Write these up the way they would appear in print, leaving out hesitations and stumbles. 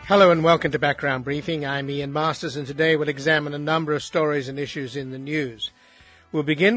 Hello and welcome to Background Briefing. I'm Ian Masters, and today we'll examine a number of stories and issues in the news. We'll begin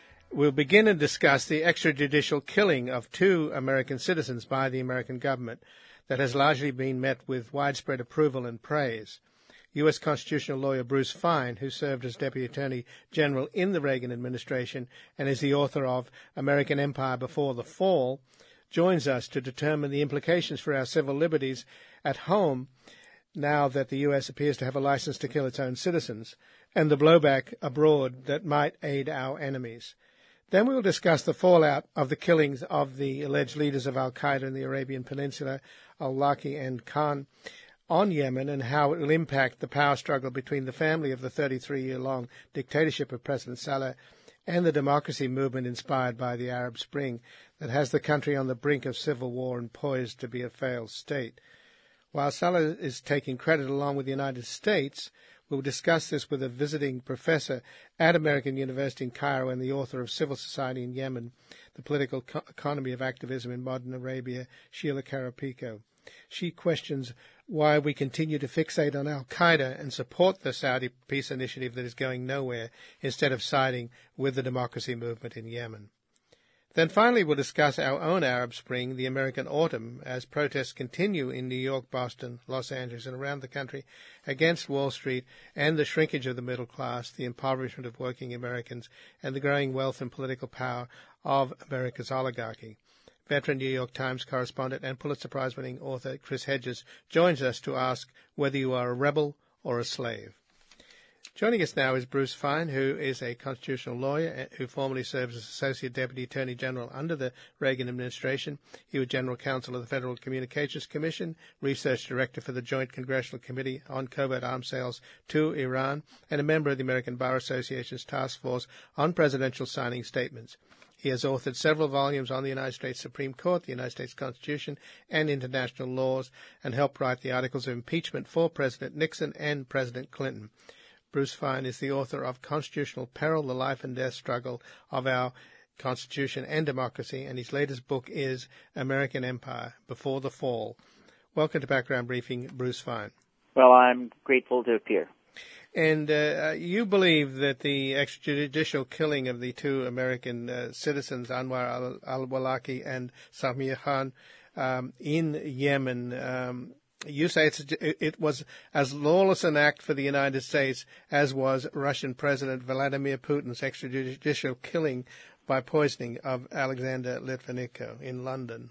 and discuss the extrajudicial killing of two American citizens by the American government that has largely been met with widespread approval and praise. U.S. constitutional lawyer Bruce Fein, who served as Deputy Attorney General in the Reagan administration and is the author of American Empire Before the Fall, joins us to determine the implications for our civil liberties at home now that the U.S. appears to have a license to kill its own citizens, and the blowback abroad that might aid our enemies. Then we will discuss the fallout of the killings of the alleged leaders of al-Qaeda in the Arabian Peninsula, al-Awlaki and Khan, on Yemen, and how it will impact the power struggle between the family of the 33-year-long dictatorship of President Saleh and the democracy movement inspired by the Arab Spring that has the country on the brink of civil war and poised to be a failed state. While Saleh is taking credit along with the United States, we'll discuss this with a visiting professor at American University in Cairo and the author of Civil Society in Yemen, The Political Economy of Activism in Modern Arabia, Sheila Karapico. She questions why we continue to fixate on al-Qaeda and support the Saudi peace initiative that is going nowhere instead of siding with the democracy movement in Yemen. Then finally we'll discuss our own Arab Spring, the American Autumn, as protests continue in New York, Boston, Los Angeles, and around the country against Wall Street and the shrinkage of the middle class, the impoverishment of working Americans, and the growing wealth and political power of America's oligarchy. Veteran New York Times correspondent and Pulitzer Prize-winning author Chris Hedges joins us to ask whether you are a rebel or a slave. Joining us now is Bruce Fein, who is a constitutional lawyer who formerly served as Associate Deputy Attorney General under the Reagan administration. He was General Counsel of the Federal Communications Commission, Research Director for the Joint Congressional Committee on Covert Arms Sales to Iran, and a member of the American Bar Association's Task Force on Presidential Signing Statements. He has authored several volumes on the United States Supreme Court, the United States Constitution, and international laws, and helped write the articles of impeachment for President Nixon and President Clinton. Bruce Fein is the author of Constitutional Peril, the Life and Death Struggle of Our Constitution and Democracy, and his latest book is American Empire Before the Fall. Welcome to Background Briefing, Bruce Fein. Well, I'm grateful to appear. And you believe that the extrajudicial killing of the two American citizens, Anwar al-Awlaki and Samir Khan, in Yemen, you say it was as lawless an act for the United States as was Russian President Vladimir Putin's extrajudicial killing by poisoning of Alexander Litvinenko in London.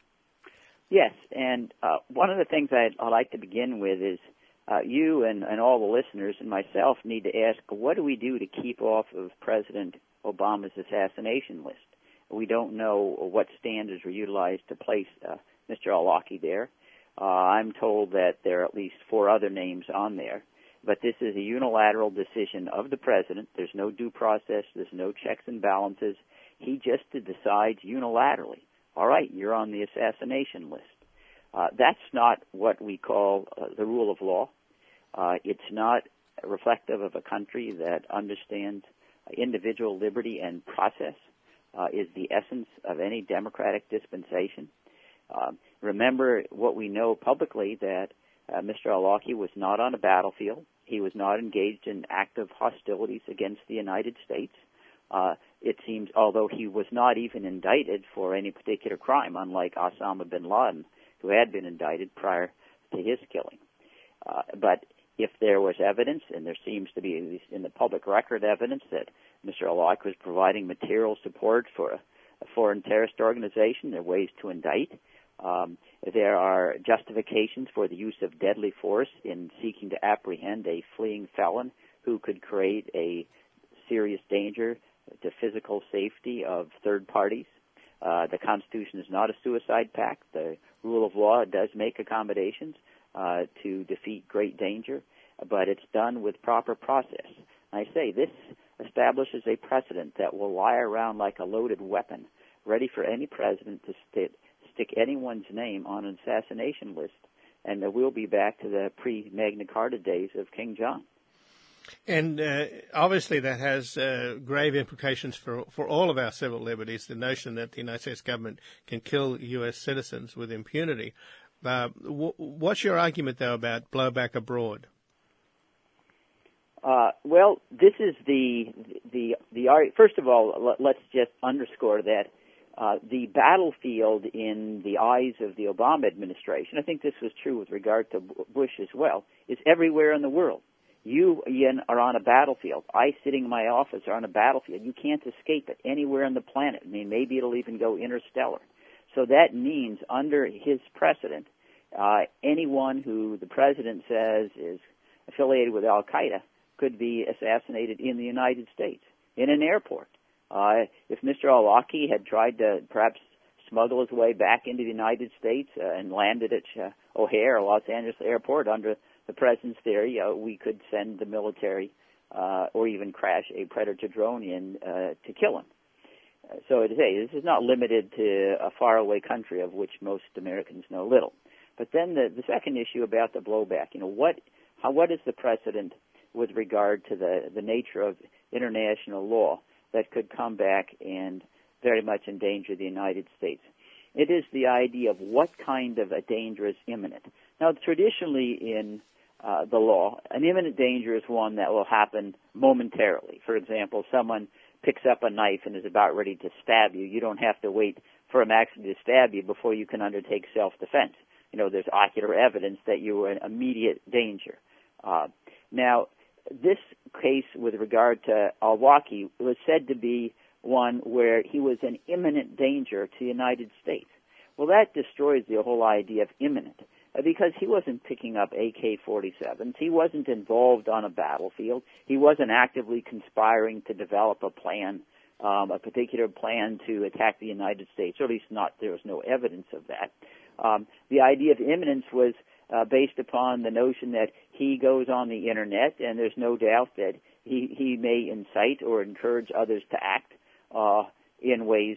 Yes, and one of the things I'd like to begin with is you and all the listeners and myself need to ask, what do we do to keep off of President Obama's assassination list? We don't know what standards were utilized to place Mr. al-Awlaki there. I'm told that there are at least 4 other names on there. But this is a unilateral decision of the president. There's no due process. There's no checks and balances. He just decides unilaterally, all right, you're on the assassination list. That's not what we call the rule of law. It's not reflective of a country that understands individual liberty and process is the essence of any democratic dispensation. Remember what we know publicly, that Mr. al-Awlaki was not on a battlefield. He was not engaged in active hostilities against the United States. It seems, although he was not even indicted for any particular crime, unlike Osama bin Laden, who had been indicted prior to his killing. But if there was evidence, and there seems to be, at least in the public record, evidence that Mr. al-Awlaki was providing material support for a foreign terrorist organization, there are ways to indict. There are justifications for the use of deadly force in seeking to apprehend a fleeing felon who could create a serious danger to physical safety of third parties. The Constitution is not a suicide pact. The rule of law does make accommodations to defeat great danger, but it's done with proper process. I say this establishes a precedent that will lie around like a loaded weapon, ready for any president to stick anyone's name on an assassination list, and we'll be back to the pre-Magna Carta days of King John. And obviously that has grave implications for all of our civil liberties, the notion that the United States government can kill U.S. citizens with impunity. What's your argument, though, about blowback abroad? Well, this is first of all, let's just underscore that the battlefield in the eyes of the Obama administration, I think this was true with regard to Bush as well, is everywhere in the world. You, Ian, are on a battlefield. I, sitting in my office, are on a battlefield. You can't escape it anywhere on the planet. I mean, maybe it'll even go interstellar. So that means, under his precedent, anyone who the president says is affiliated with Al-Qaeda could be assassinated in the United States, in an airport. If Mr. al-Awlaki had tried to perhaps smuggle his way back into the United States and landed at O'Hare or Los Angeles Airport under the president's theory, we could send the military or even crash a Predator drone in to kill him. So to say, this is not limited to a faraway country of which most Americans know little. But then the second issue about the blowback, what is the precedent with regard to the nature of international law that could come back and very much endanger the United States? It is the idea of what kind of a danger is imminent. Now, traditionally in the law, an imminent danger is one that will happen momentarily. For example, someone picks up a knife and is about ready to stab you. You don't have to wait for him actually to stab you before you can undertake self-defense. There's ocular evidence that you were in immediate danger. Now, this case with regard to al-Awlaki was said to be one where he was an imminent danger to the United States. Well, that destroys the whole idea of imminent, because he wasn't picking up AK-47s. He wasn't involved on a battlefield. He wasn't actively conspiring to develop a plan, a particular plan to attack the United States, or at least there was no evidence of that. The idea of imminence was based upon the notion that he goes on the Internet, and there's no doubt that he may incite or encourage others to act in ways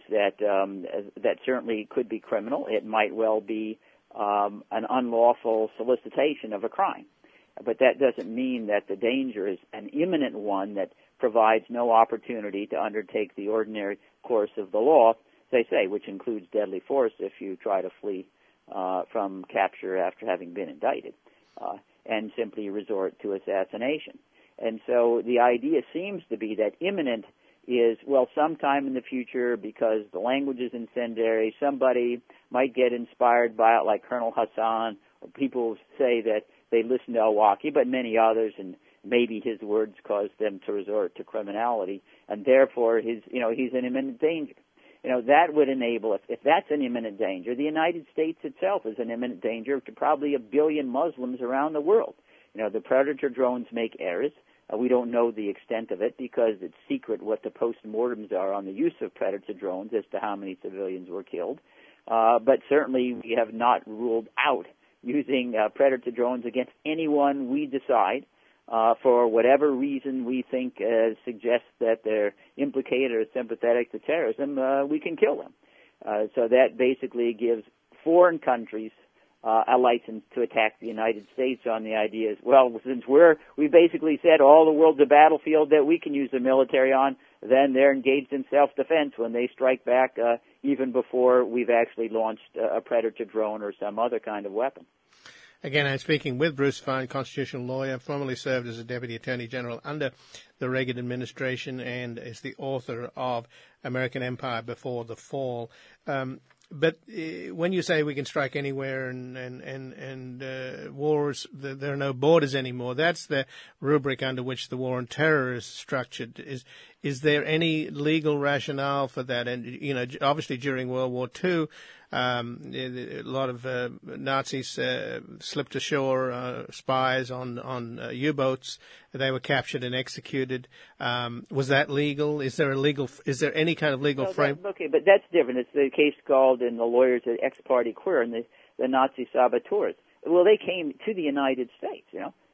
that certainly could be criminal. It might well be an unlawful solicitation of a crime. But that doesn't mean that the danger is an imminent one that provides no opportunity to undertake the ordinary course of the law, as they say, which includes deadly force if you try to flee from capture after having been indicted, and simply resort to assassination. And so the idea seems to be that imminent is, well, sometime in the future, because the language is incendiary, somebody might get inspired by it, like Colonel Hassan, or people say that they listen to al-Awlaki, but many others, and maybe his words caused them to resort to criminality, and therefore he's an imminent danger. That would enable, if that's an imminent danger, the United States itself is an imminent danger to probably 1 billion Muslims around the world. The Predator drones make errors. We don't know the extent of it because it's secret what the post-mortems are on the use of Predator drones as to how many civilians were killed. But certainly we have not ruled out using Predator drones against anyone we decide for whatever reason we think suggests that they're implicated or sympathetic to terrorism. We can kill them. So that basically gives foreign countries a license to attack the United States on the idea is, well, since we basically said all the world's a battlefield that we can use the military on, then they're engaged in self-defense when they strike back even before we've actually launched a Predator drone or some other kind of weapon. Again, I'm speaking with Bruce Fein, constitutional lawyer, formerly served as a Deputy Attorney General under the Reagan administration and is the author of American Empire Before the Fall. But when you say we can strike anywhere and wars, there are no borders anymore, that's the rubric under which the war on terror is structured. Is there any legal rationale for that? And, obviously during World War II, a lot of Nazis slipped ashore spies on U-boats. They were captured and executed. Was that legal? Is there any kind of legal frame? Okay, but that's different. It's the case called in the lawyers ex parte queer and the Nazi saboteurs. Well, they came to the United States,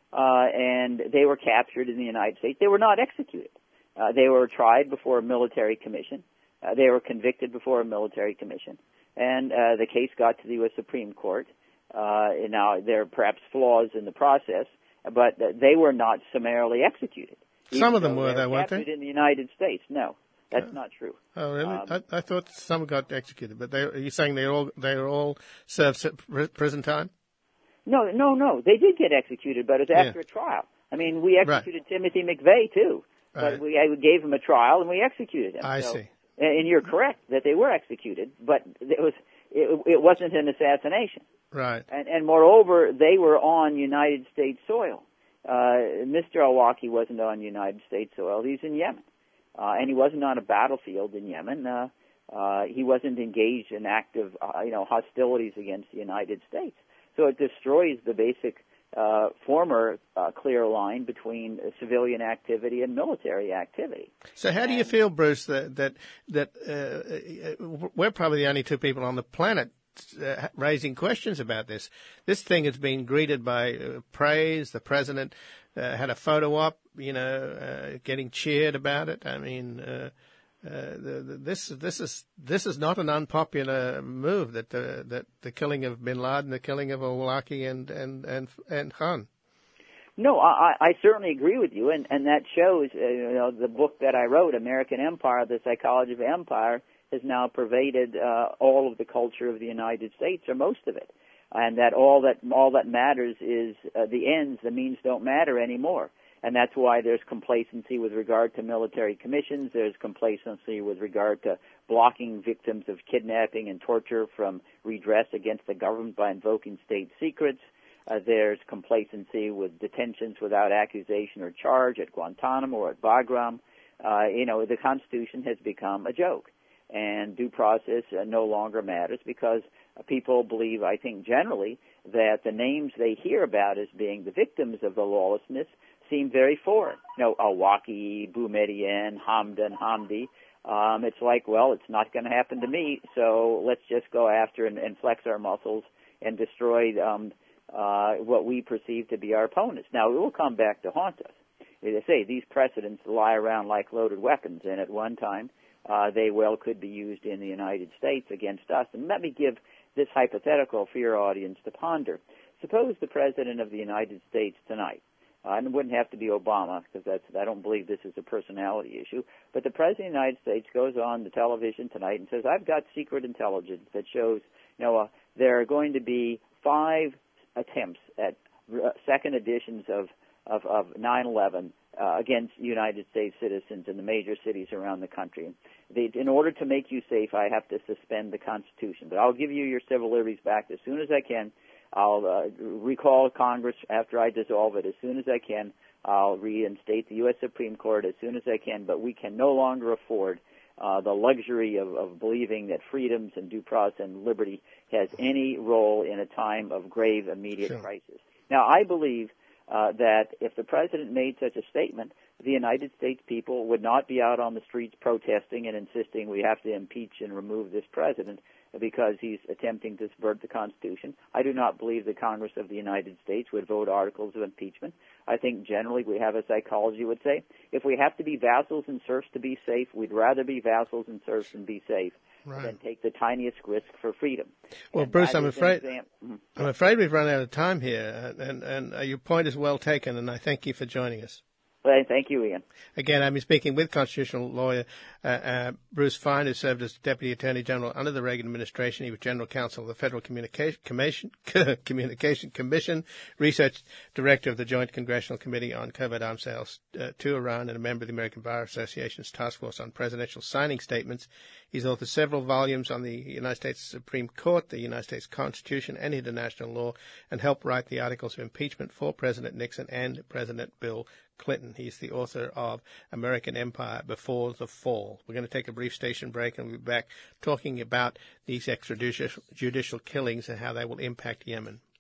and they were captured in the United States. They were not executed. They were tried before a military commission. They were convicted before a military commission. And the case got to the U.S. Supreme Court. And now there are perhaps flaws in the process, but they were not summarily executed. Some of them were, though, weren't they? In the United States, no. That's not true. Oh, really? I thought some got executed, but are you saying they all served prison time? No. They did get executed, but it was after a trial. I mean, we executed Timothy McVeigh too, but we gave him a trial and we executed him. I see. And you're correct that they were executed, but it wasn't an assassination. Right. And moreover, they were on United States soil. Mr. Al-Awlaki wasn't on United States soil. He's in Yemen. And he wasn't on a battlefield in Yemen. He wasn't engaged in active, hostilities against the United States. So it destroys the basic former clear line between civilian activity and military activity. So how do you feel, Bruce, that we're probably the only two people on the planet raising questions about this? This thing has been greeted by praise. The president had a photo op, getting cheered about it. I mean, this is not an unpopular move, that the killing of bin Laden, the killing of Awlaki and Khan. No, I certainly agree with you, and that shows the book that I wrote, American Empire: The Psychology of Empire, has now pervaded all of the culture of the United States, or most of it, and that all that matters is the ends. The means don't matter anymore. And that's why there's complacency with regard to military commissions. There's complacency with regard to blocking victims of kidnapping and torture from redress against the government by invoking state secrets. There's complacency with detentions without accusation or charge at Guantanamo or at Bagram. The Constitution has become a joke. And due process no longer matters because people believe, I think generally, that the names they hear about as being the victims of the lawlessness seem very foreign. Al-Awlaki, Boumediene, Hamdan, Hamdi. It's like, well, it's not going to happen to me, so let's just go after and flex our muscles and destroy what we perceive to be our opponents. Now, it will come back to haunt us. As I say, these precedents lie around like loaded weapons, and at one time they well could be used in the United States against us. And let me give this hypothetical for your audience to ponder. Suppose the President of the United States tonight, and it wouldn't have to be Obama, because I don't believe this is a personality issue, but the President of the United States goes on the television tonight and says, I've got secret intelligence that shows, there are going to be 5 attempts at second editions of 9/11 against United States citizens in the major cities around the country. In order to make you safe, I have to suspend the Constitution. But I'll give you your civil liberties back as soon as I can. I'll recall Congress after I dissolve it as soon as I can. I'll reinstate the U.S. Supreme Court as soon as I can. But we can no longer afford the luxury of believing that freedoms and due process and liberty has any role in a time of grave immediate crisis. Now, I believe that if the President made such a statement, the United States people would not be out on the streets protesting and insisting we have to impeach and remove this President because he's attempting to subvert the Constitution. I do not believe the Congress of the United States would vote articles of impeachment. I think generally we have a psychology would say, if we have to be vassals and serfs to be safe, we'd rather be vassals and serfs and be safe than take the tiniest risk for freedom. Well, and Bruce, I'm afraid we've run out of time here, and your point is well taken, and I thank you for joining us. Well, thank you, Ian. Again, I'm speaking with constitutional lawyer Bruce Fein, who served as Deputy Attorney General under the Reagan administration. He was General Counsel of the Federal Communication Commission, Research Director of the Joint Congressional Committee on Covert Arms Sales to Iran, and a member of the American Bar Association's Task Force on Presidential Signing Statements. He's authored several volumes on the United States Supreme Court, the United States Constitution, and international law, and helped write the articles of impeachment for President Nixon and President Bill Clinton. He's the author of American Empire: Before the Fall. We're going to take a brief station break, and we'll be back talking about these extrajudicial killings and how they will impact Yemen.